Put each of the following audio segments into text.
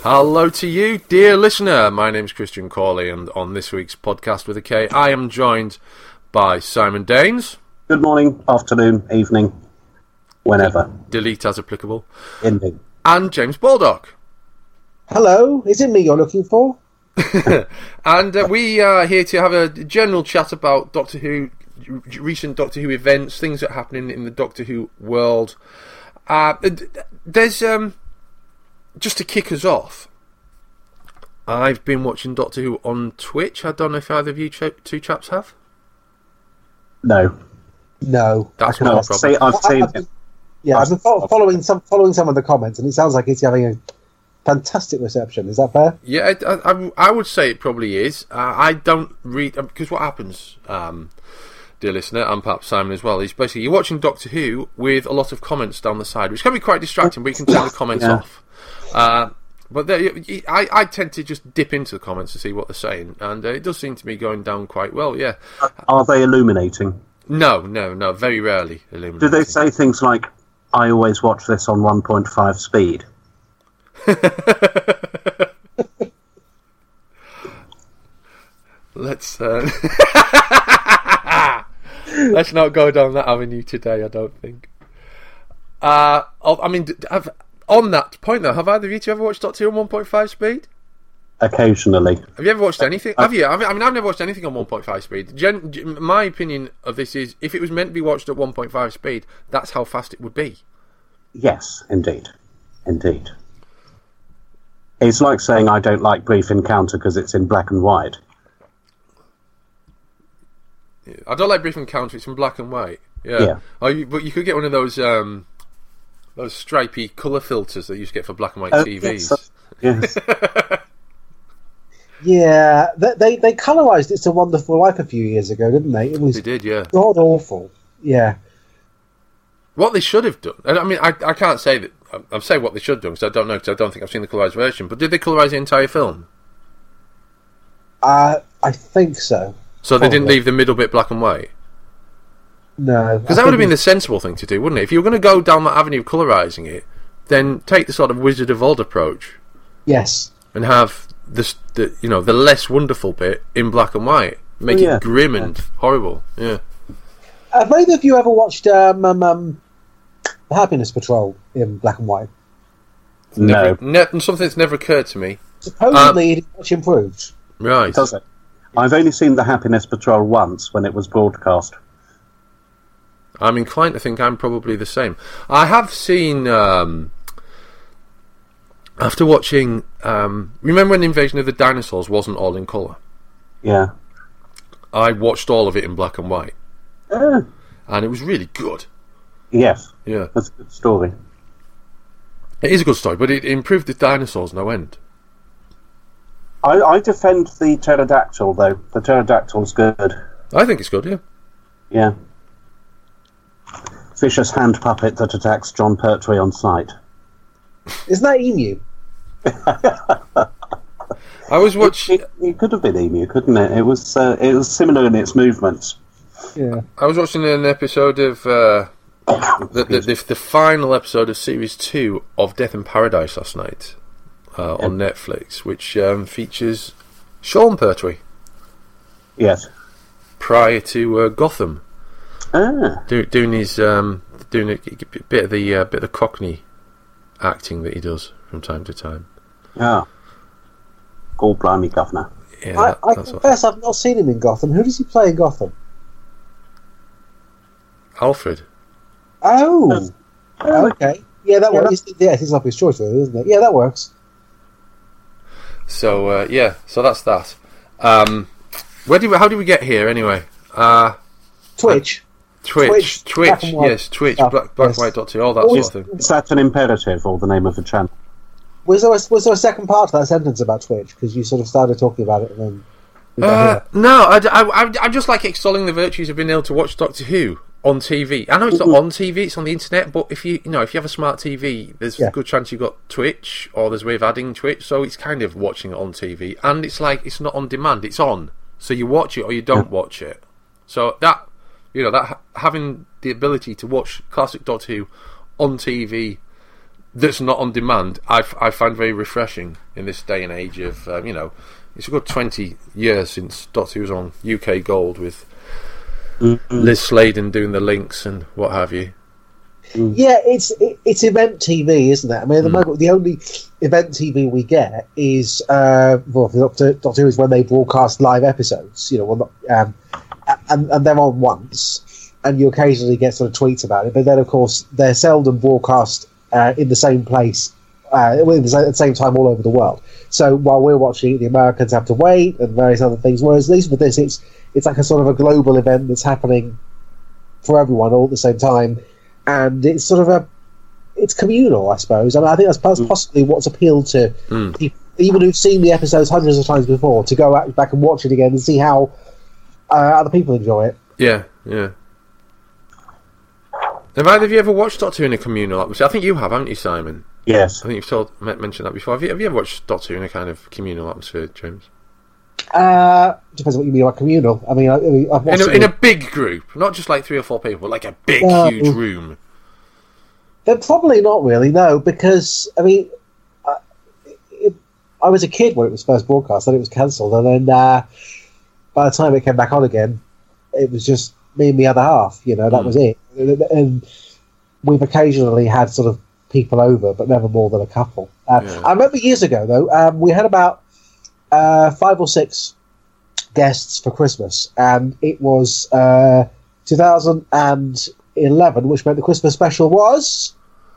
Hello to you, dear listener. My name's Christian Cawley, and on this week's podcast with a K, I am joined by Simon Daines. Good morning, afternoon, evening, whenever. Delete as applicable. Indeed. And James Baldock. Hello, is it me you're looking for? And we are here to have a general chat about Doctor Who, recent Doctor Who events, things that are happening in the Doctor Who world. There's, just to kick us off, I've been watching Doctor Who on Twitch. I don't know if either of you two chaps have. No. That's not a problem. I've seen it. Yeah, I've been following some of the comments, and it sounds like it's having a fantastic reception. Is that fair? Yeah, I would say it probably is. I don't read, because what happens, dear listener, and perhaps Simon as well, is basically you're watching Doctor Who with a lot of comments down the side, which can be quite distracting, but you can turn the comments off. But I tend to just dip into the comments to see what they're saying, and it does seem to be going down quite well, yeah. Are they illuminating? No, very rarely illuminating. Do they say things like, I always watch this on 1.5 speed? Let's not go down that avenue today, I don't think. On that point though, have either of you two ever watched Doctor Who on 1.5 speed? Occasionally. Have you ever watched anything? Have you? I've never watched anything on 1.5 speed. My opinion of this is, if it was meant to be watched at 1.5 speed, that's how fast it would be. Yes, indeed. It's like saying I don't like Brief Encounter because it's in black and white. I don't like Brief Encounter, it's in black and white. Yeah. But you could get one of those stripy colour filters that you used to get for black and white TVs. Yes. Yeah, they colorised It's a Wonderful Life a few years ago, didn't they? They did, yeah. God awful. Yeah. What they should have done, I mean, I can't say that. I'm saying what they should have done because I don't know, because I don't think I've seen the colorised version. But did they colorise the entire film? I think so. So they didn't leave the middle bit black and white? No. Because that would have been the sensible thing to do, wouldn't it? If you were going to go down that avenue of colorising it, then take the sort of Wizard of Oz approach. Yes. And have the less wonderful bit in black and white. Make it grim and horrible. Yeah. Have either of you ever watched The Happiness Patrol in black and white? No. Something that's never occurred to me. Supposedly it's much improved. Right. Does it? I've only seen The Happiness Patrol once when it was broadcast. I'm inclined to think I'm probably the same. I have seen, after watching, remember when Invasion of the Dinosaurs wasn't all in colour? Yeah. I watched all of it in black and white. And it was really good. Yes. Yeah. That's a good story. It is a good story, but it improved the dinosaurs no end. I defend the pterodactyl, though. The pterodactyl's good. I think it's good, yeah. Yeah. Vicious hand puppet that attacks John Pertwee on sight. Isn't that Emu? I was watching. It could have been Emu, couldn't it? It was similar in its movements. Yeah. I was watching an episode of the final episode of Series 2 of Death in Paradise last night on Netflix, which features Sean Pertwee. Yes. Prior to Gotham. Doing a bit of the Cockney acting that he does from time to time. Yeah. God blimey, Governor. Yeah, I confess I've not seen him in Gotham. Who does he play in Gotham? Alfred. Oh, okay. Yeah, that works. Yeah, it's obvious choice, really, isn't it? Yeah, that works. So so that's that. How do we get here anyway? Twitch. Twitch, yes, Twitch, black and white Doctor, all that sort of thing. Is that an imperative or the name of the channel? Was there a second part to that sentence about Twitch? Because you sort of started talking about it and then... No, I just like extolling the virtues of being able to watch Doctor Who on TV. I know it's not on TV, it's on the internet, but if you have a smart TV, there's a good chance you've got Twitch, or there's a way of adding Twitch, so it's kind of watching it on TV. And it's like, it's not on demand, it's on. So you watch it or you don't watch it. So that having the ability to watch classic Doctor Who on TV that's not on demand, I find very refreshing in this day and age of it's a good 20 years since Doctor Who was on UK Gold with Liz Sladen doing the links and what have you. Yeah, it's event TV, isn't it? I mean, at the moment, the only event TV we get is Doctor Who is when they broadcast live episodes. And they're on once, and you occasionally get sort of tweets about it. But then, of course, they're seldom broadcast in the same place at the same time all over the world. So while we're watching it, the Americans have to wait and various other things. Whereas at least with this, it's like a sort of a global event that's happening for everyone all at the same time. And it's sort of it's communal, I suppose. I mean, I think that's possibly what's appealed to people, even who've seen the episodes hundreds of times before, to go back and watch it again and see how other people enjoy it. Yeah. Have either of you ever watched Doctor Who in a communal atmosphere? I think you have, haven't you, Simon? Yes. I think you've mentioned that before. Have you ever watched Doctor Who in a kind of communal atmosphere, James? Depends on what you mean by communal. I mean, I've watched in a big group, not just like 3 or 4 people, but like a big, huge room. They're probably not really, no, because I mean, I was a kid when it was first broadcast, then it was cancelled, and then by the time it came back on again, it was just me and the other half. That was it. And we've occasionally had sort of people over, but never more than a couple. I remember years ago, though, we had about 5 or 6 guests for Christmas, and it was 2011, which meant the Christmas special was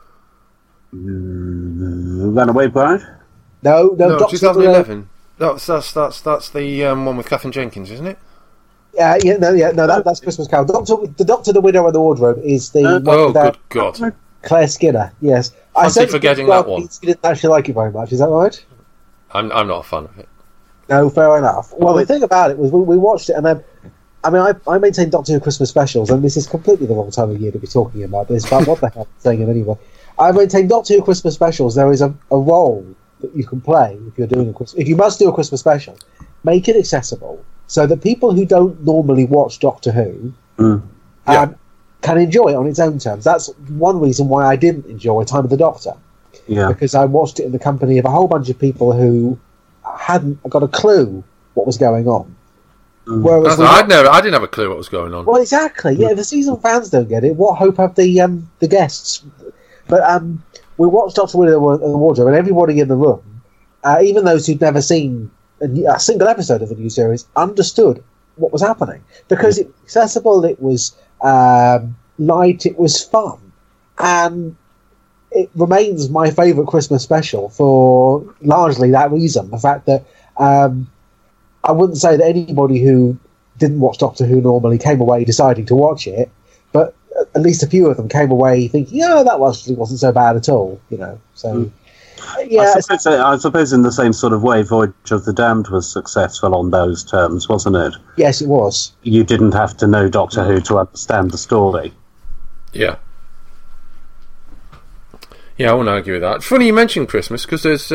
Runaway Bride. No, 2011. That's the one with Catherine Jenkins, isn't it? That's Christmas Carol. The Doctor, the Widow, and the Wardrobe is the one good God, Claire Skinner. Yes, I said forgetting that one. You didn't actually like it very much, is that right? I'm not a fan of it. No, fair enough. Well, the thing about it was we watched it, and then, I mean, I maintain Doctor Who Christmas specials, and this is completely the wrong time of year to be talking about this, but what the hell am I saying it anyway? I maintain Doctor Who Christmas specials, there is a role that you can play if you're doing if you must do a Christmas special, make it accessible, so that people who don't normally watch Doctor Who can enjoy it on its own terms. That's one reason why I didn't enjoy Time of the Doctor. Yeah. Because I watched it in the company of a whole bunch of people who hadn't got a clue what was going on. Whereas I didn't have a clue what was going on. Well, exactly. Yeah, the season fans don't get it. What hope have the guests? But we watched Doctor Widow and the Wardrobe, and everybody in the room, even those who'd never seen a single episode of the new series, understood what was happening because it was accessible. It was light. It was fun, and it remains my favourite Christmas special for largely that reason. The fact that I wouldn't say that anybody who didn't watch Doctor Who normally came away deciding to watch it, but at least a few of them came away thinking, that wasn't so bad at all, So, yeah. I suppose in the same sort of way, Voyage of the Damned was successful on those terms, wasn't it? Yes, it was. You didn't have to know Doctor Who to understand the story. Yeah. Yeah, I won't argue with that. It's funny you mentioned Christmas, because there's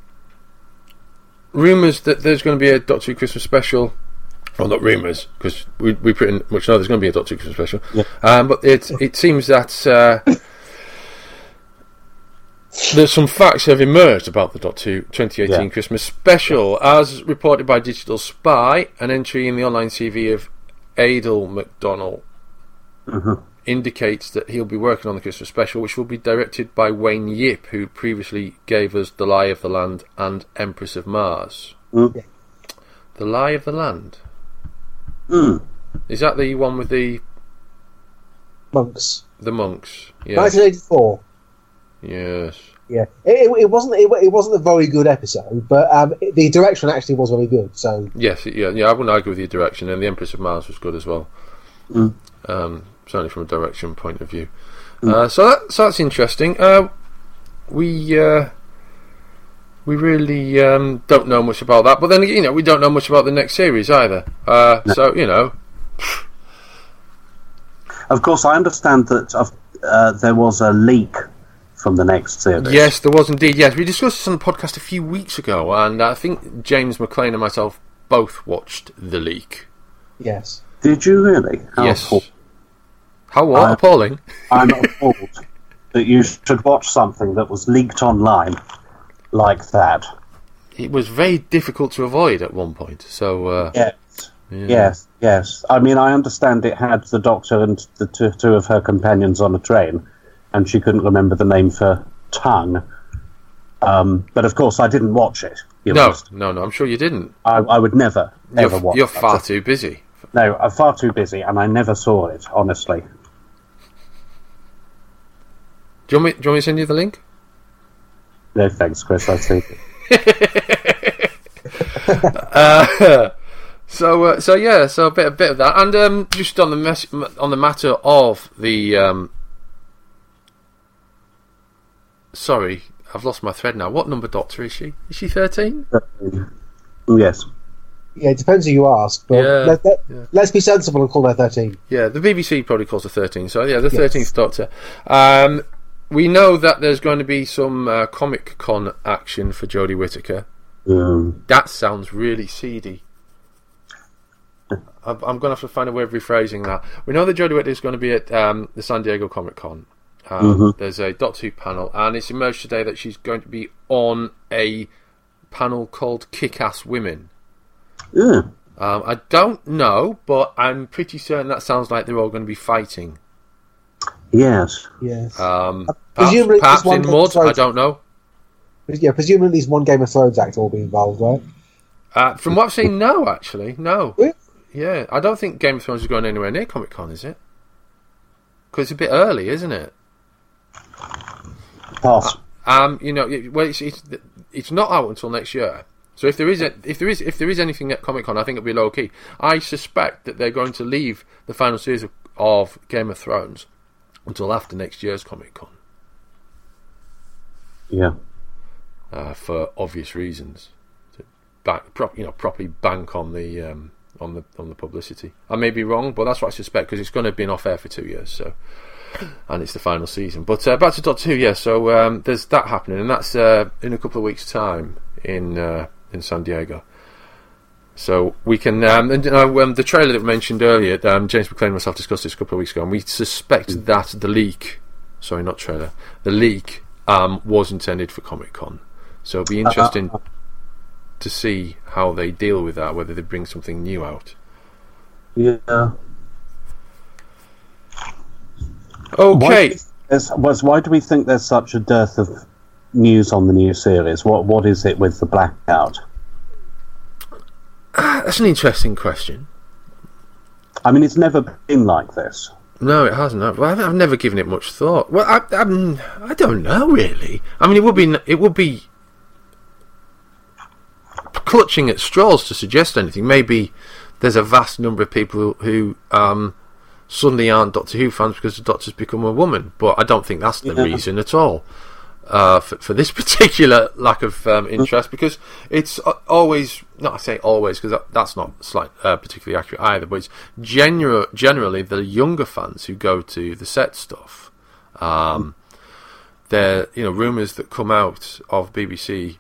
rumours that there's going to be a Doctor Who Christmas special. Well, not rumours, because we pretty much know there's going to be a Doctor Who Christmas special. Yeah. But it seems that there's some facts have emerged about the Doctor Who 2018 Christmas special. As reported by Digital Spy, an entry in the online CV of Adel McDonnell indicates that he'll be working on the Christmas special, which will be directed by Wayne Yip, who previously gave us The Lie of the Land and Empress of Mars. The Lie of the Land? Is that the one with the monks? The monks, yeah. 1984. Yes. Yeah. It wasn't a very good episode, but the direction actually was very good. So yes, I wouldn't argue with your direction, and the Empress of Mars was good as well. Certainly from a direction point of view. So that's interesting. We really don't know much about that, but then we don't know much about the next series either. So Of course, I understand that there was a leak from the next series. Yes, there was indeed. Yes, we discussed this on the podcast a few weeks ago, and I think James McLean and myself both watched the leak. Yes. Did you really? Yes. How what? Appalling? I'm appalled. that you should watch something that was leaked online like that. It was very difficult to avoid at one point. So Yes. I mean, I understand it had the Doctor and the two of her companions on a train, and she couldn't remember the name for tongue. But of course, I didn't watch it. No, I'm sure you didn't. I would never, ever watch it. You're far too busy. No, I'm far too busy, and I never saw it, honestly. Do you want me to send you the link? No, thanks, Chris. I'll take it. So a bit of that, and just on the matter of the. Sorry, I've lost my thread now. What number Doctor is she? Is she 13? Yes. Yeah, it depends who you ask, but let's be sensible and call her 13. Yeah, the BBC probably calls her 13. So yeah, the 13th Doctor. We know that there's going to be some Comic Con action for Jodie Whittaker. That sounds really seedy. I'm going to have to find a way of rephrasing that. We know that Jodie Whittaker is going to be at the San Diego Comic Con. There's a Doctor Who panel, and it's emerged today that she's going to be on a panel called Kick-Ass Women. I don't know, but I'm pretty certain that sounds like they're all going to be fighting. Yes. Perhaps in mud, I don't know. Yeah, presumably at least one Game of Thrones actor will be involved, right? From what I've seen, no, actually. No. Really? Yeah, I don't think Game of Thrones is going anywhere near Comic Con, is it? Because it's a bit early, isn't it? Pass. It's not out until next year. So if there is anything at Comic Con, I think it'll be low key. I suspect that they're going to leave the final series of Game of Thrones until after next year's Comic Con. Yeah. For obvious reasons, to properly bank on the publicity. I may be wrong, but that's what I suspect, because it's going to have been off air for 2 years. So, and it's the final season. But back to Doctor Who. Yeah. So there's that happening, and that's in a couple of weeks' time in San Diego. So we can, the trailer that we mentioned earlier, James McLean and myself discussed this a couple of weeks ago, and we suspect that the leak, the leak was intended for Comic Con. So it'll be interesting to see how they deal with that, whether they bring something new out. Yeah. Okay. Why do we think there's such a dearth of news on the new series? What is it with the blackout? That's an interesting question. I mean, it's never been like this. No, it hasn't. I've never given it much thought. Well, I don't know really. I mean, it would be clutching at straws to suggest anything. Maybe there's a vast number of people who suddenly aren't Doctor Who fans because the Doctor's become a woman, but I don't think that's the reason at all for this particular lack of interest, because it's always, not I say always because that's not particularly accurate either, but it's generally the younger fans who go to the set stuff. There, rumours that come out of BBC.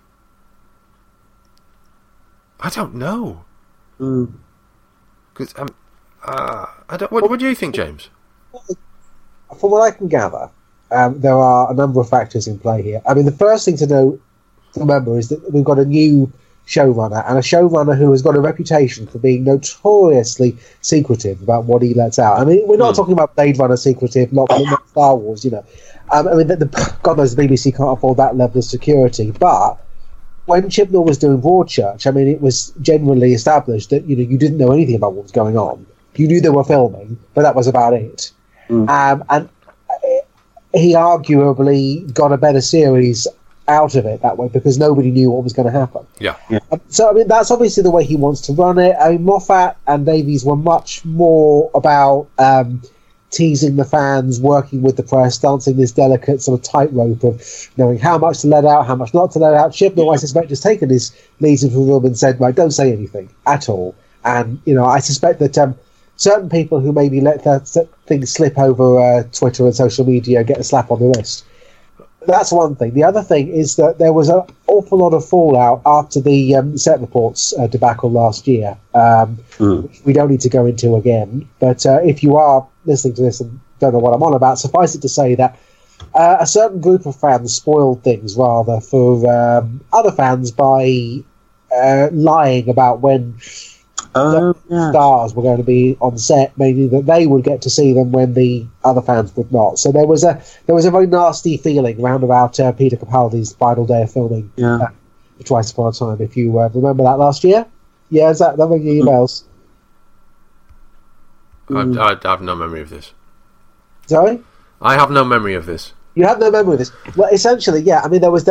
I don't know. Because I don't. What do you think, James? From what I can gather, there are a number of factors in play here. I mean, the first thing to remember is that we've got a new showrunner, and a showrunner who has got a reputation for being notoriously secretive about what he lets out. I mean, we're not talking about Blade Runner secretive, not Star Wars, I mean, God knows the BBC can't afford that level of security, but when Chibnall was doing Broadchurch, I mean, it was generally established that you didn't know anything about what was going on. You knew they were filming, but that was about it. And he arguably got a better series out of it that way because nobody knew what was going to happen. Yeah. So, I mean, that's obviously the way he wants to run it. I mean, Moffat and Davies were much more about teasing the fans, working with the press, dancing this delicate sort of tightrope of knowing how much to let out, how much not to let out. Chibnall, I suspect, has taken his leads into the room and said, right, don't say anything at all. And, I suspect that certain people who maybe let things slip over Twitter and social media get a slap on the wrist. That's one thing. The other thing is that there was an awful lot of fallout after the Set Reports debacle last year, which we don't need to go into again. But if you are listening to this and don't know what I'm on about, suffice it to say that a certain group of fans spoiled things rather for other fans by lying about when stars were going to be on set, meaning that they would get to see them when the other fans would not. So there was a very nasty feeling round about Peter Capaldi's final day of filming. Twice Upon a Time, if you remember that last year. Yeah, is that ring your emails? I have no memory of this. Sorry? I have no memory of this. You have no memory of this? Well, essentially, yeah. I mean, there was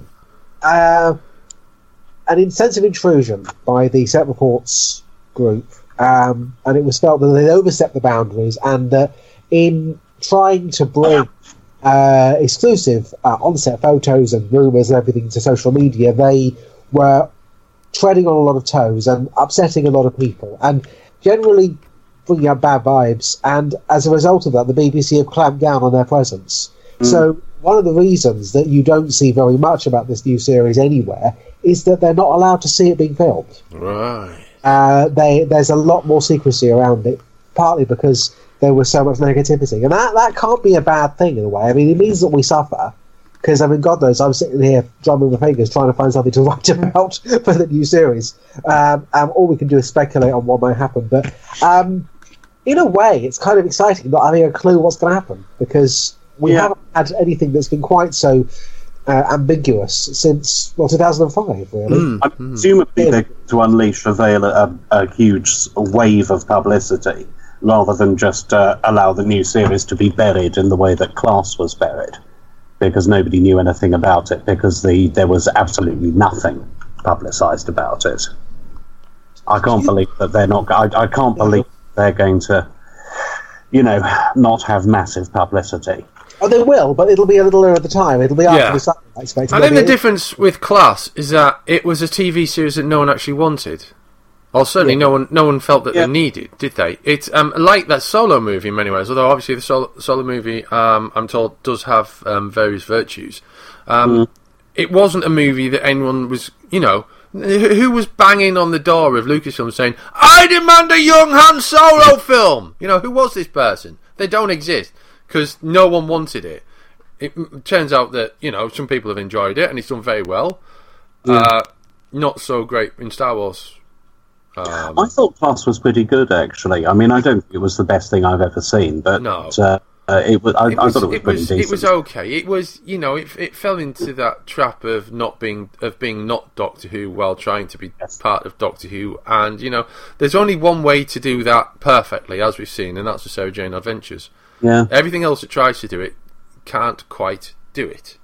an intensive intrusion by the Set Reports group, and it was felt that they'd overstepped the boundaries, and that in trying to bring exclusive on-set photos and rumours and everything to social media, they were treading on a lot of toes and upsetting a lot of people, and generally bringing up bad vibes. And as a result of that, the BBC have clamped down on their presence. So one of the reasons that you don't see very much about this new series anywhere is that they're not allowed to see it being filmed. Right. There's a lot more secrecy around it, partly because there was so much negativity. And that can't be a bad thing in a way. I mean, it means that we suffer. Because, I mean, God knows, I'm sitting here drumming my fingers trying to find something to write about for the new series. All we can do is speculate on what might happen. But in a way, it's kind of exciting not having a clue what's going to happen. Because we haven't had anything that's been quite so ambiguous since 2005, really. Presumably they're going to unleash a huge wave of publicity rather than just allow the new series to be buried in the way that Class was buried, because nobody knew anything about it, because there was absolutely nothing publicised about it. I can't believe that they're not. I can't believe they're going to, not have massive publicity. Oh, they will, but it'll be a little at the time. It'll be after the summer, I expect. I think the difference with Class is that it was a TV series that no one actually wanted. Or certainly no one felt that they needed, did they? It's like that Solo movie in many ways, although obviously the Solo movie, I'm told, does have various virtues. It wasn't a movie that anyone was, who was banging on the door of Lucasfilm saying, I demand a young Han Solo film! Who was this person? They don't exist, because no one wanted it. It turns out that, some people have enjoyed it, and it's done very well. Not so great in Star Wars. I thought Class was pretty good, actually. I mean, I don't think it was the best thing I've ever seen, but no. I thought it was pretty decent. It was okay. It was, it fell into that trap of being not Doctor Who while trying to be part of Doctor Who, and there's only one way to do that perfectly, as we've seen, and that's the Sarah Jane Adventures. Yeah. Everything else that tries to do it can't quite do it.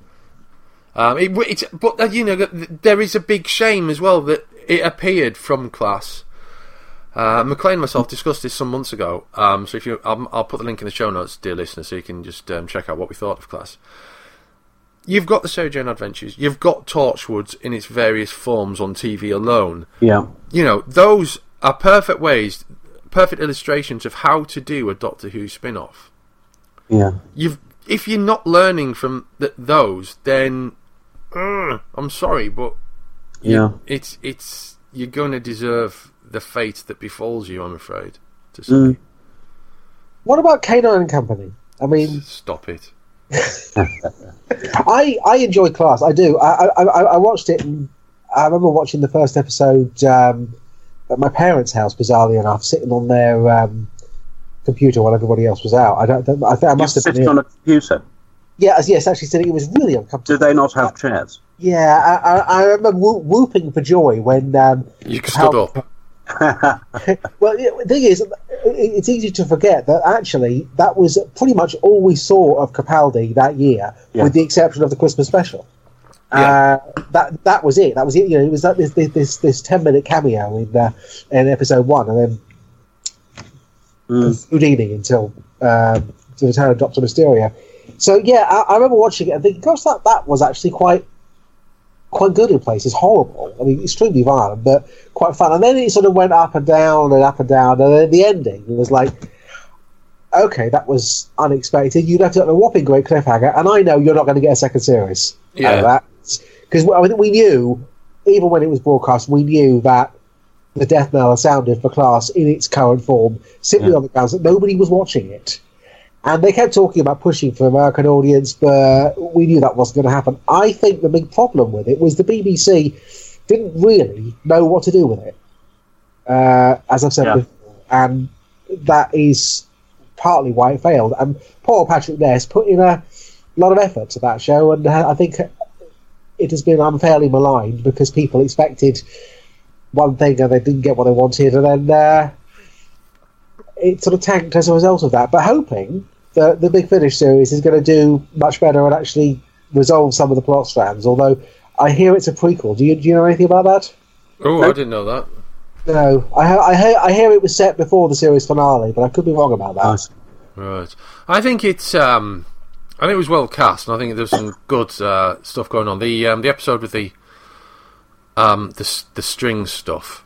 But there is a big shame as well that it appeared from Class. McLean and myself discussed this some months ago. So if I'll put the link in the show notes, dear listener, so you can just check out what we thought of Class. You've got the Sarah Jane Adventures. You've got Torchwood in its various forms on TV alone. Yeah. Those are perfect illustrations of how to do a Doctor Who spin-off. Yeah. If you're not learning from those, then I'm sorry, but it's you're going to deserve the fate that befalls you, I'm afraid to say. What about K9 and Company? I mean, stop it. I enjoyed Class. I do. I watched it, and I remember watching the first episode at my parents' house. Bizarrely enough, sitting on their computer while everybody else was out. I think I must have been sitting on a computer. Yes, actually sitting. It was really uncomfortable. Do they not have chairs? Yeah, I remember whooping for joy when you stood up. Well, the thing is, it's easy to forget that actually that was pretty much all we saw of Capaldi that year, with the exception of the Christmas special. That was it. That was it. It was like this 10-minute cameo in episode 1, and then Houdini until the return of Dr. Mysterio. So I remember watching it and thinking, gosh, that was actually quite good in places. Horrible. I mean, extremely violent, but quite fun. And then it sort of went up and down and up and down. And then the ending, it was like, okay, that was unexpected. You left it on a whopping great cliffhanger, and I know you're not going to get a second series out of that. Because I think we knew, even when it was broadcast, we knew that the death knell sounded for Class in its current form, simply on the grounds that nobody was watching it. And they kept talking about pushing for American audience, but we knew that wasn't going to happen. I think the big problem with it was the BBC didn't really know what to do with it, as I've said before. And that is partly why it failed. And poor Patrick Ness put in a lot of effort to that show, and I think it has been unfairly maligned because people expected one thing and they didn't get what they wanted, and then it sort of tanked as a result of that. But hoping that the Big Finish series is going to do much better and actually resolve some of the plot strands, although I hear it's a prequel. Do you know anything about that? Oh, I didn't know that. No, I hear it was set before the series finale, but I could be wrong about that. Right. I think it's I think it was well cast, and I think there's some good stuff going on. The episode with the string stuff.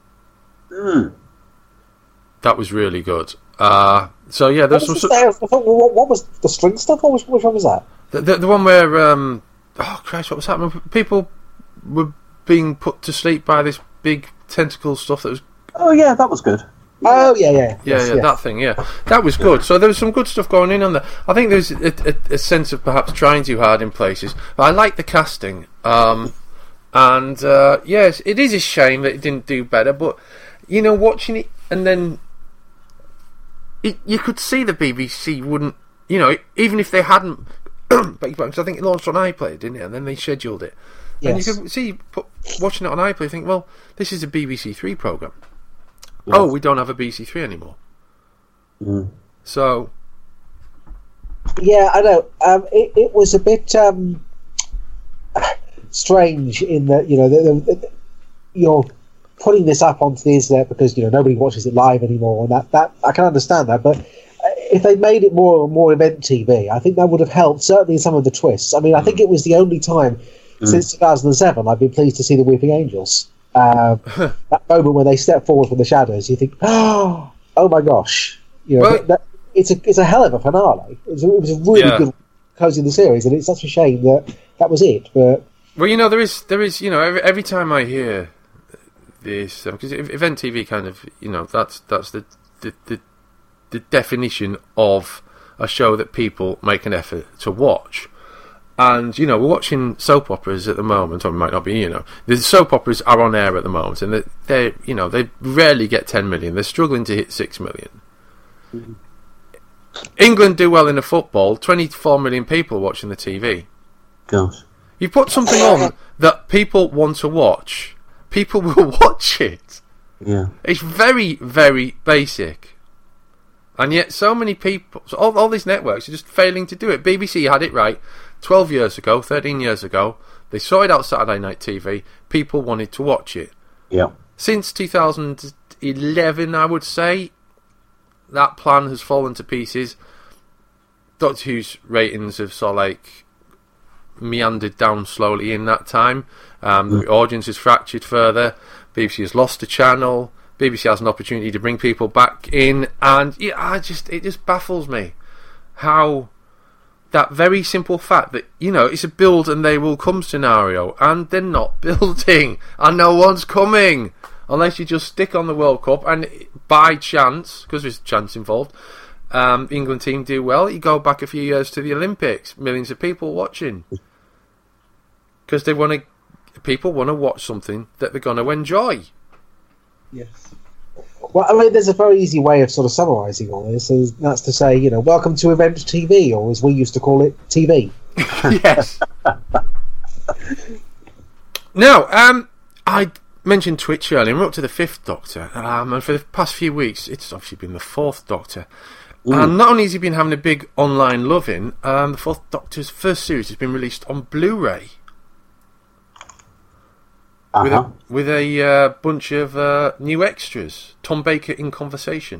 That was really good. So yeah, there's some. What was the string stuff? Which one was that? The one where oh Christ, what was happening? People were being put to sleep by this big tentacle stuff that was. Oh yeah, that was good. Oh yeah. Yes. That thing. Yeah, that was good. So there was some good stuff going on there. I think there's a sense of perhaps trying too hard in places, but I like the casting. And yes, it is a shame that it didn't do better. But you know, watching it and then you could see the BBC wouldn't. You know, even if they hadn't. Because I think it launched on iPlayer, didn't it? And then they scheduled it. Yes. And you could see, watching it on iPlayer, think, well, this is a BBC Three programme. Yes. Oh, we don't have a BBC Three anymore. So... Yeah, I know. It was a bit strange in that, you know, you're putting this up onto the internet because, you know, nobody watches it live anymore, and that I can understand that, but if they made it more event TV, I think that would have helped, certainly in some of the twists. I mean, I think it was the only time since 2007 I've been pleased to see the Weeping Angels. That moment when they step forward from the shadows, you think, oh my gosh. You know, it's a hell of a finale. It was a really good closing the series, and it's such a shame that was it. But well, you know, there is, you know, every time I hear this, because event TV kind of, you know, that's the definition of a show that people make an effort to watch. And, you know, we're watching soap operas at the moment, or it might not be, you know. The soap operas are on air at the moment, and they you know, they rarely get 10 million. They're struggling to hit 6 million. England do well in the football, 24 million people watching the TV. Gosh. You put something on that people want to watch, people will watch it. Yeah. It's very, very basic. And yet so many people, so all these networks are just failing to do it. BBC had it right 12 years ago, 13 years ago. They sorted out Saturday night TV. People wanted to watch it. Yeah. Since 2011, I would say, that plan has fallen to pieces. Doctor Who's ratings have sort of like meandered down slowly in that time. The audience has fractured further. BBC has lost a channel. BBC has an opportunity to bring people back in, and it just baffles me how that very simple fact that, you know, it's a build and they will come scenario, and they're not building, and no one's coming unless you just stick on the World Cup, and by chance, because there's chance involved, the England team do well. You go back a few years to the Olympics, millions of people watching because people want to watch something that they're going to enjoy. Yes. Well, I mean, there's a very easy way of sort of summarising all this, and that's to say, you know, welcome to Event TV, or as we used to call it, TV. Yes. Now, I mentioned Twitch earlier, and we're up to the 5th Doctor, and for the past few weeks, it's obviously been the 4th Doctor. And not only has he been having a big online loving, the 4th Doctor's first series has been released on Blu-ray. With a bunch of new extras. Tom Baker in conversation.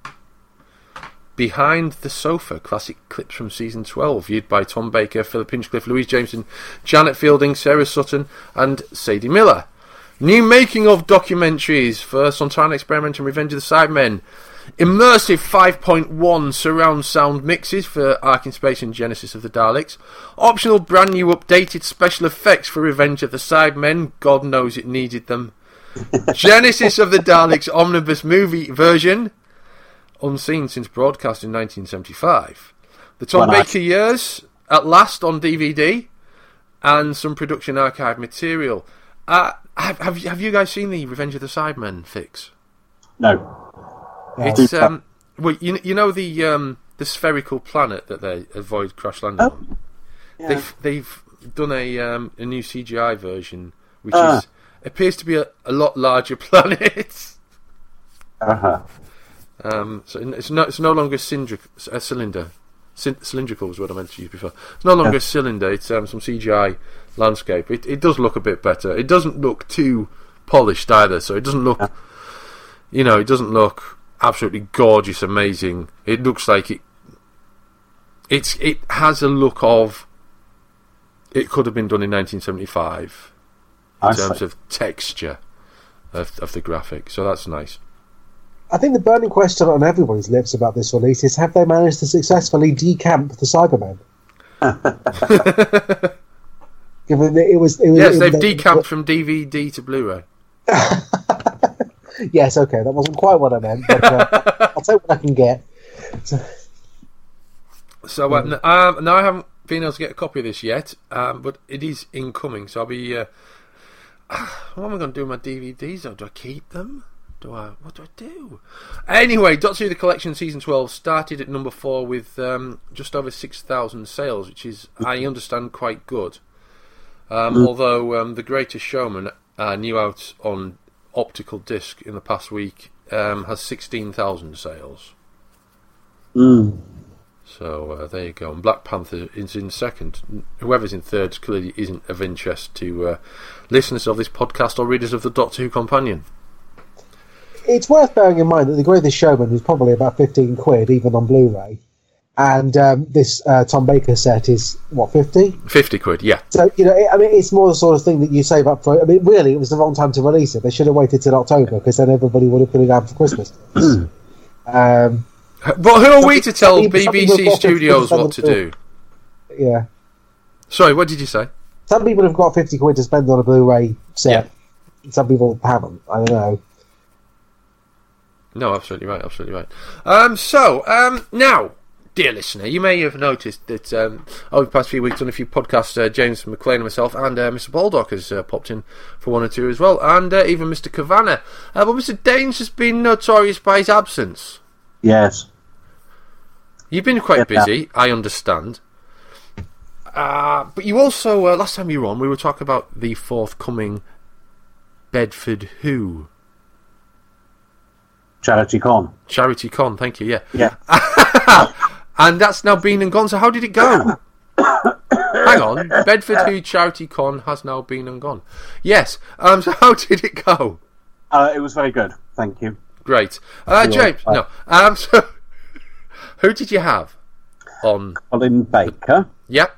Behind the Sofa, classic clips from season 12, viewed by Tom Baker, Philip Hinchcliffe, Louise Jameson, Janet Fielding, Sarah Sutton, and Sadie Miller. New making of documentaries for Sontaran Experiment and Revenge of the Cybermen. Immersive 5.1 surround sound mixes for Ark in Space and Genesis of the Daleks. Optional brand new updated special effects for Revenge of the Cybermen. God knows it needed them. Genesis of the Daleks omnibus movie version. unseen since broadcast in 1975. The Tom Baker years, at last on DVD, and some production archive material. Have you guys seen the Revenge of the Cybermen fix? No. It's well, you know the spherical planet that they avoid crash landing on. Yeah. They've done a new CGI version, which appears to be a lot larger planet. Uh-huh. So it's no longer a cylinder. Cylindrical was what I meant to use before. It's no longer a cylinder. It's some CGI landscape. It does look a bit better. It doesn't look too polished either. So it doesn't look, it doesn't look absolutely gorgeous, amazing. It looks like it has a look of. It could have been done in 1975 in terms of texture of the graphic. So that's nice. I think the burning question on everybody's lips about this release is: have they managed to successfully decamp the Cybermen? Given that it was yes, they've decamped from DVD to Blu-ray. Yes, okay, that wasn't quite what I meant, but I'll take what I can get. So now I haven't been able to get a copy of this yet, but it is incoming. So I'll be. What am I going to do with my DVDs? Or do I keep them? What do I do? Anyway, Doctor Who The Collection Season 12 started at number 4 with just over 6,000 sales, which is, I understand, quite good. Although The Greatest Showman, new out on optical disc in the past week, has 16,000 sales. So there you go. And Black Panther is in second. Whoever's in third clearly isn't of interest to listeners of this podcast or readers of the Doctor Who Companion. It's worth bearing in mind that The Greatest Showman is probably about 15 quid, even on Blu-ray. And this Tom Baker set is, what, 50? 50 quid, yeah. So, it's more the sort of thing that you save up for. I mean, really, it was the wrong time to release it. They should have waited till October, because then everybody would have put it down for Christmas. But who are we to tell BBC Studios what to do? Yeah. Sorry, what did you say? Some people have got 50 quid to spend on a Blu-ray set. Yeah. Some people haven't. I don't know. No, absolutely right. Now, dear listener, you may have noticed that over the past few weeks on a few podcasts, James McLean and myself and Mr. Baldock has popped in for one or two as well, and even Mr. Kavanagh. But Mr. Daines has been notorious by his absence. Yes. You've been quite busy, I understand. But you also, last time you were on, we were talking about the forthcoming Bedford Who. Charity Con, thank you, yeah. And that's now been and gone, so how did it go? Hang on, Bedford Who Charity Con has now been and gone. Yes, so how did it go? It was very good, thank you. Great. James, no. So, who did you have on? Colin Baker. Yep.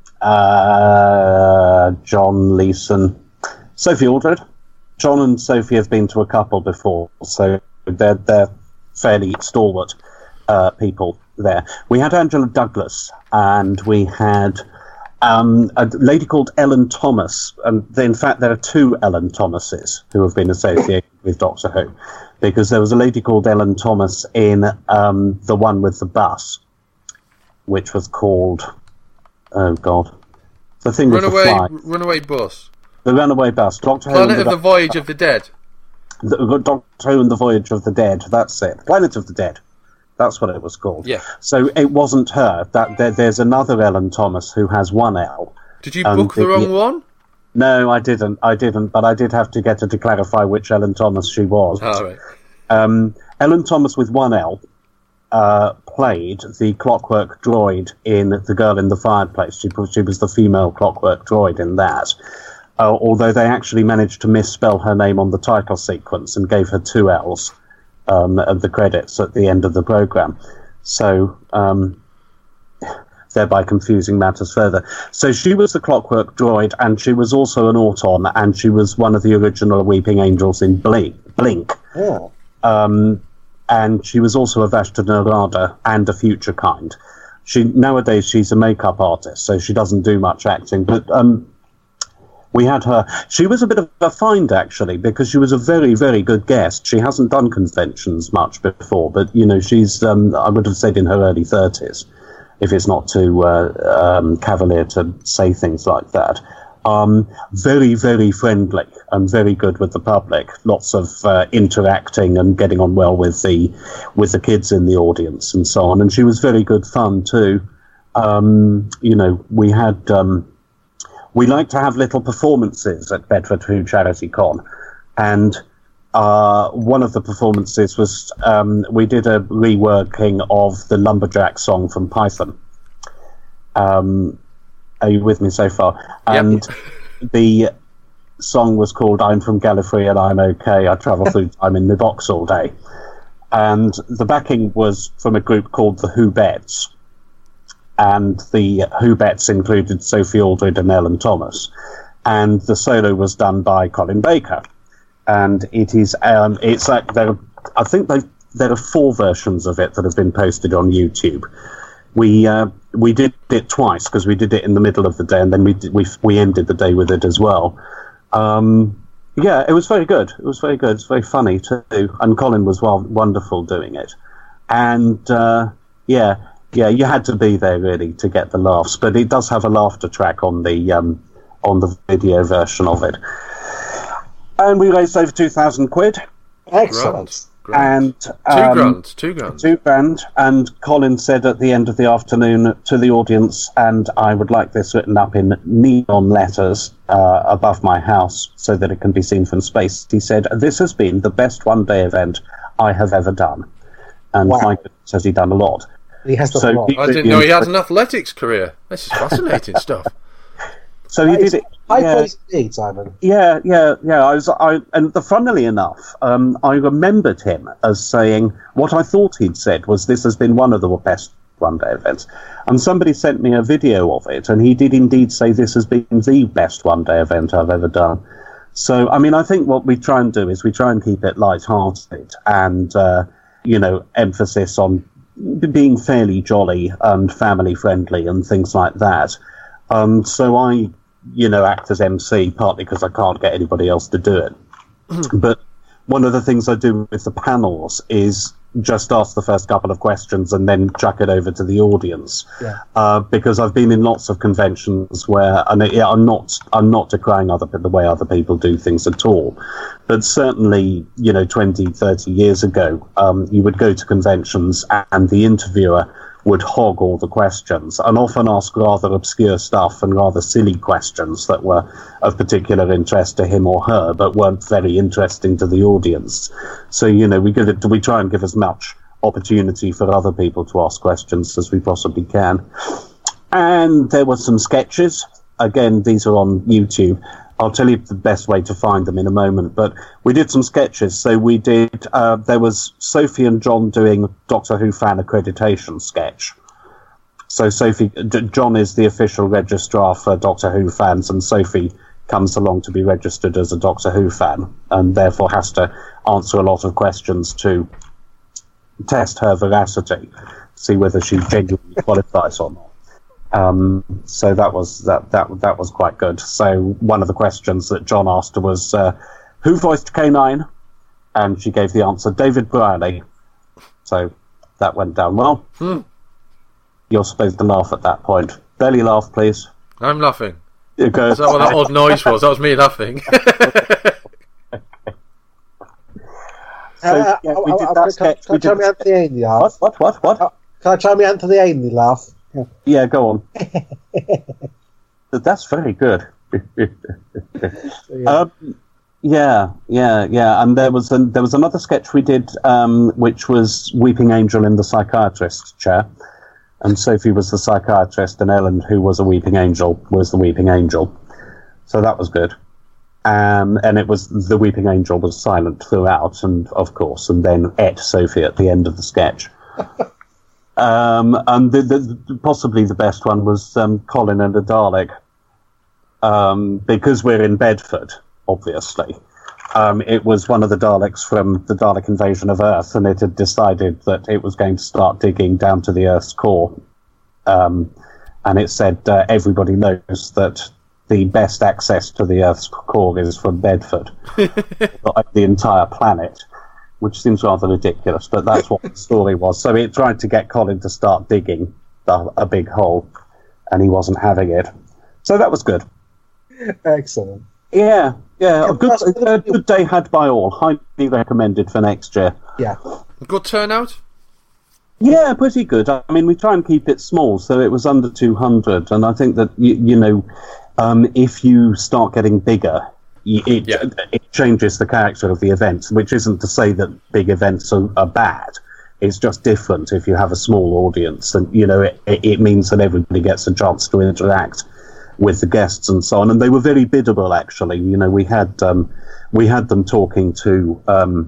John Leeson. Sophie Aldred. John and Sophie have been to a couple before, so they're fairly stalwart people there. We had Angela Douglas, and we had a lady called Ellen Thomas. And in fact, there are two Ellen Thomases who have been associated with Doctor Who, because there was a lady called Ellen Thomas in the one with the bus, which was called, oh God, the thing with the fly. Runaway Bus. The Runaway Bus. Doctor Planet of the Voyage of the Dead. Doctor Who and the Voyage of the Dead. That's it. Planet of the Dead. That's what it was called. Yeah. So it wasn't her. There's another Ellen Thomas who has one L. Did you book the wrong one? No, I didn't. But I did have to get her to clarify which Ellen Thomas she was. Oh, right. Ellen Thomas with one L played the clockwork droid in The Girl in the Fireplace. She was the female clockwork droid in that. Although they actually managed to misspell her name on the title sequence and gave her two L's at the credits at the end of the programme. So, thereby confusing matters further. So she was the clockwork droid, and she was also an Auton, and she was one of the original Weeping Angels in Blink. Yeah. And she was also a Vashta Nerada and a Future Kind. Nowadays she's a makeup artist, so she doesn't do much acting, but We had her. She was a bit of a find, actually, because she was a very, very good guest. She hasn't done conventions much before, but, she's, I would have said in her early 30s, if it's not too cavalier to say things like that. Very, very friendly and very good with the public. Lots of interacting and getting on well with the kids in the audience and so on. And she was very good fun, too. We had... we like to have little performances at Bedford Who Charity Con, and one of the performances was we did a reworking of the Lumberjack song from Python. Are you with me so far? And the song was called "I'm from Gallifrey and I'm okay. I travel through time in my box all day," and the backing was from a group called the Who-Bets. And the Who-Bets included Sophie Aldred and Ellen Thomas, and the solo was done by Colin Baker. And it is, it's like I think there are 4 versions of it that have been posted on YouTube. We did it twice because we did it in the middle of the day, and then we ended the day with it as well. It was very good. It was very good. It's very funny too, and Colin was wonderful doing it. And yeah, you had to be there really to get the laughs, but it does have a laughter track on the video version of it. And we raised over £2,000. Excellent. Grand. And £2 grand. And Colin said at the end of the afternoon to the audience, and I would like this written up in neon letters above my house so that it can be seen from space. He said, "This has been the best one-day event I have ever done." And wow. my goodness, has he done a lot. He has done a lot. I didn't know he had an athletics career. This is fascinating stuff. So he did it. High praise indeed, Simon. Yeah. Funnily enough, I remembered him as saying what I thought he'd said was this has been one of the best one-day events. And somebody sent me a video of it, and he did indeed say this has been the best one-day event I've ever done. So, I mean, I think what we try and do is we try and keep it light-hearted and, emphasis on being fairly jolly and family-friendly and things like that. So I, act as MC, partly because I can't get anybody else to do it. But one of the things I do with the panels is just ask the first couple of questions and then chuck it over to the audience. Yeah. Because I've been in lots of conventions where, and I'm not decrying the way other people do things at all, but certainly, 20, 30 years ago, you would go to conventions and the interviewer would hog all the questions and often ask rather obscure stuff and rather silly questions that were of particular interest to him or her but weren't very interesting to the audience. So, we try and give as much opportunity for other people to ask questions as we possibly can. And there were some sketches. Again, these are on YouTube. I'll tell you the best way to find them in a moment, but we did some sketches. So we did, there was Sophie and John doing Doctor Who fan accreditation sketch. So John is the official registrar for Doctor Who fans, and Sophie comes along to be registered as a Doctor Who fan, and therefore has to answer a lot of questions to test her veracity, see whether she genuinely qualifies or not. So that was quite good. So one of the questions that John asked her was, who voiced K9? And she gave the answer, David Brierley. So that went down well. You're supposed to laugh at that point. Belly laugh, please. I'm laughing. You go. Is that what that odd noise was? That was me laughing. So we did that sketch. Can I try me Anthony Ainley laugh? What? Can I try me Anthony Ainley laugh? Yeah, go on. That's very good. Yeah. And there was another sketch we did, which was Weeping Angel in the psychiatrist's chair, and Sophie was the psychiatrist, and Ellen, who was a weeping angel, was the weeping angel. So that was good. And it was the weeping angel was silent throughout, and of course, and then ate Sophie at the end of the sketch. And possibly the best one was Colin and a Dalek, because we're in Bedford, obviously. It was one of the Daleks from the Dalek invasion of Earth, and it had decided that it was going to start digging down to the Earth's core. And it said, everybody knows that the best access to the Earth's core is from Bedford, like the entire planet, which seems rather ridiculous, but that's what the story was. So it tried to get Colin to start digging a big hole, and he wasn't having it. So that was good. Excellent. Yeah. A good day had by all. Highly recommended for next year. Yeah. Good turnout? Yeah, pretty good. I mean, we try and keep it small, so it was under 200, and I think that, if you start getting bigger, it changes the character of the event, which isn't to say that big events are bad. It's just different if you have a small audience, and, it means that everybody gets a chance to interact with the guests and so on, and they were very biddable, actually. We had them talking to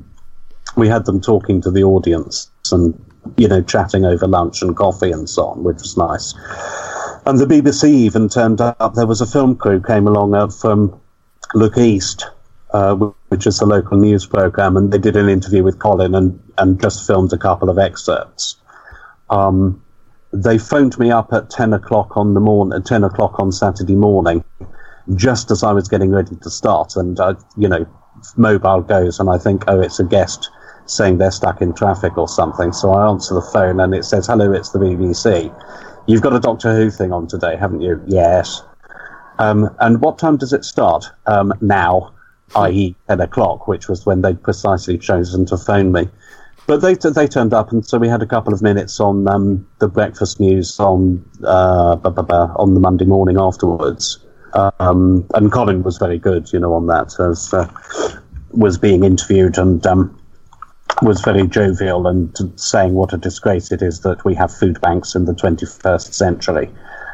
the audience and chatting over lunch and coffee and so on, which was nice. And the BBC even turned up. There was a film crew came along out from Look East, which is the local news programme, and they did an interview with Colin and just filmed a couple of excerpts. They phoned me up at 10 o'clock on Saturday morning, just as I was getting ready to start, and mobile goes, and I think, it's a guest saying they're stuck in traffic or something. So I answer the phone, and it says, "Hello, it's the BBC. You've got a Doctor Who thing on today, haven't you?" "Yes." "And what time does it start?" "Now," i.e. 10 o'clock, which was when they'd precisely chosen to phone me. But they turned up, and so we had a couple of minutes on the breakfast news on the Monday morning afterwards. And Colin was very good, on that, as was being interviewed and was very jovial and saying what a disgrace it is that we have food banks in the 21st century,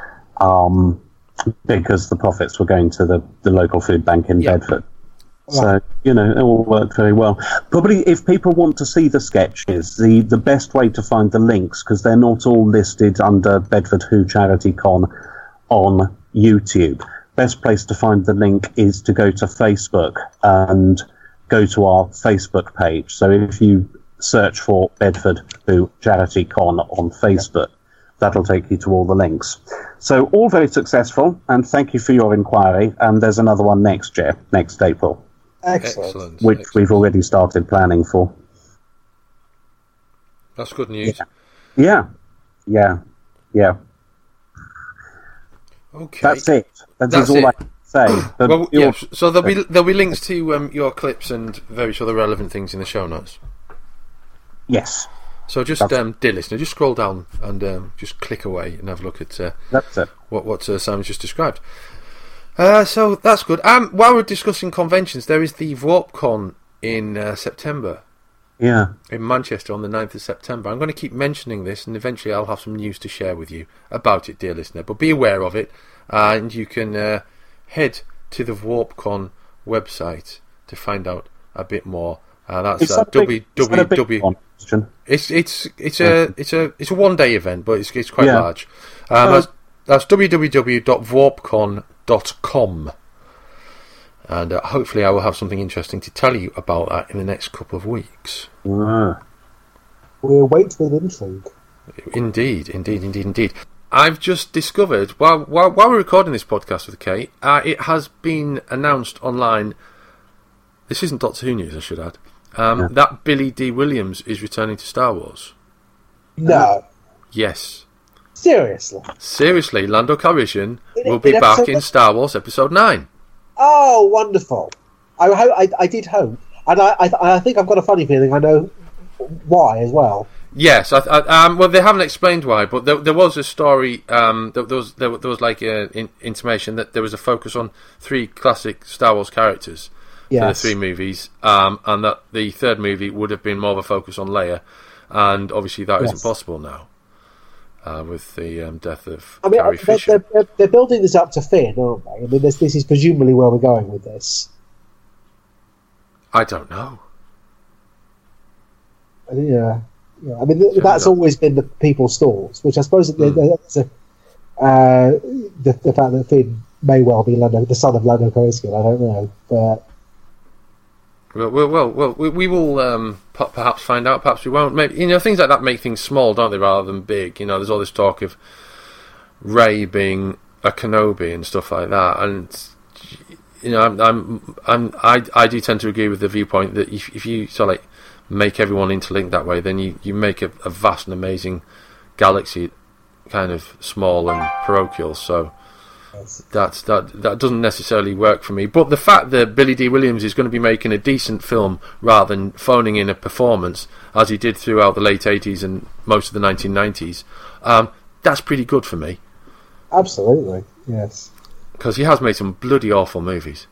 because the profits were going to the local food bank in Bedford. So, it all worked very well. Probably if people want to see the sketches, the best way to find the links, because they're not all listed under Bedford Who Charity Con on YouTube, best place to find the link is to go to Facebook and go to our Facebook page. So if you search for Bedford Who Charity Con on Facebook, that'll take you to all the links. So all very successful, and thank you for your inquiry. And there's another one next year, next April. Excellent. Which we've already started planning for. That's good news. Yeah. Okay. That's it. That's all I can say. Well, so there'll be links to your clips and various other relevant things in the show notes. Yes. So just, dear listener, just scroll down and just click away and have a look at that's it. What Simon's just described. So that's good. While we're discussing conventions, there is the VwarpCon in September. Yeah. In Manchester on the 9th of September. I'm going to keep mentioning this, and eventually I'll have some news to share with you about it, dear listener. But be aware of it, and you can head to the VwarpCon website to find out a bit more. That's www. It's a 1 day event, but it's quite large. That's www.VwarpCon.com, and hopefully I will have something interesting to tell you about that in the next couple of weeks. We'll wait with intrigue. Indeed. I've just discovered while we're recording this podcast with Kate, it has been announced online. This isn't Doctor Who news, I should add. That Billy D. Williams is returning to Star Wars. No. Yes. Seriously, Lando Calrissian will be back in Star Wars Episode 9. Oh, wonderful! I did hope, and I think I've got a funny feeling I know why as well. Yes, well, they haven't explained why, but there was a story. There was like an intimation that there was a focus on 3 classic Star Wars characters for the 3 movies, and that the 3rd movie would have been more of a focus on Leia, and obviously that isn't possible now. With the death of Carrie Fisher. They're building this up to Finn, aren't they? I mean, this is presumably where we're going with this. I don't know. Yeah. I mean, that's always been the people's thoughts, which I suppose that's the fact that Finn may well be the son of Lando Calrissian. I don't know, but. Well, we will perhaps find out. Perhaps we won't. Maybe things like that make things small, don't they, rather than big? There's all this talk of Rey being a Kenobi and stuff like that. And you know, I do tend to agree with the viewpoint that if you sort of like make everyone interlinked that way, then you make a vast and amazing galaxy kind of small and parochial. So that doesn't necessarily work for me. But the fact that Billy D. Williams is going to be making a decent film rather than phoning in a performance as he did throughout the late 80s and most of the 1990s, that's pretty good for me. Absolutely, yes. Because he has made some bloody awful movies.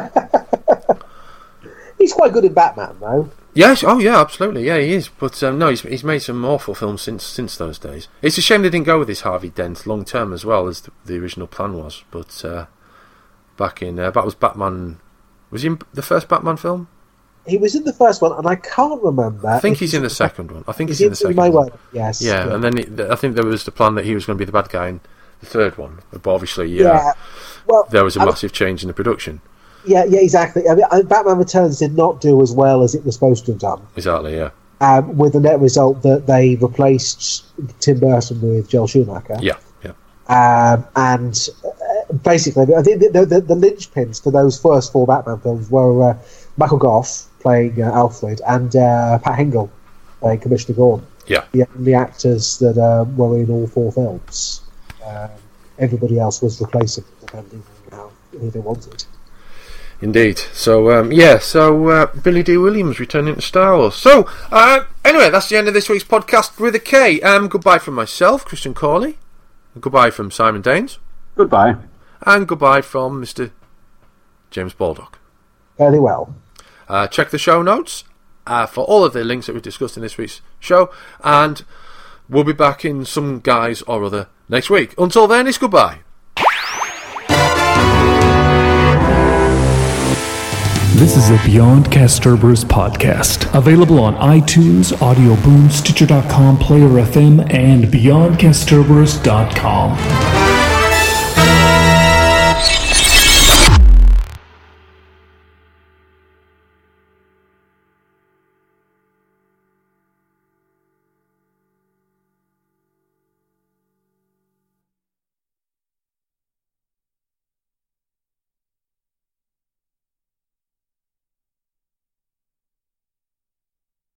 He's quite good in Batman, though. Yes, oh yeah, absolutely, yeah, he is. But no, he's made some awful films since those days. It's a shame they didn't go with this Harvey Dent long term as well as the original plan was. But back in that was Batman. Was he in the first Batman film? He was in the first one, and I can't remember. I think he's in the second one. I think he's in the second one. Yes. Yeah, and then I think there was the plan that he was going to be the bad guy in the third one. But obviously, well, there was a massive change in the production. Yeah, exactly. I mean, Batman Returns did not do as well as it was supposed to have done. Exactly, yeah. With the net result that they replaced Tim Burton with Joel Schumacher. Yeah. And basically, I think the linchpins for those first four Batman films were Michael Gough playing Alfred and Pat Hingle playing Commissioner Gordon. Yeah. The actors that were in all four films. Everybody else was replaceable depending on who they wanted. Indeed. So, Billy D. Williams returning to Star Wars. So, anyway, that's the end of this week's podcast with a K. Goodbye from myself, Christian Corley. Goodbye from Simon Daines. Goodbye. And goodbye from Mr. James Baldock. Very well. Check the show notes for all of the links that we've discussed in this week's show. And we'll be back in some guise or other next week. Until then, it's goodbye. This is a Beyond Castorber's podcast, available on iTunes, Audio Boom, Stitcher.com, Player FM, and BeyondCastorber's.com.